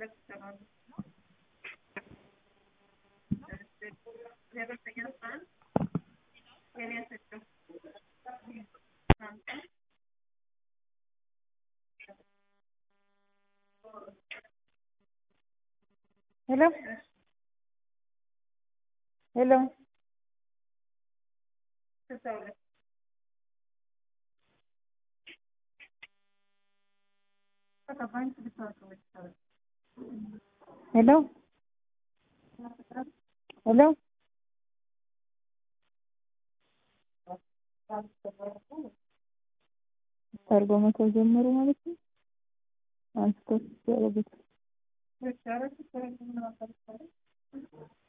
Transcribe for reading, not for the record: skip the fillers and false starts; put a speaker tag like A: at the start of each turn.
A: Hello. Hello. Hello. Hello. ታርጎ መተው ጀመሩ ማለት ነው። አንስቶ ያለበት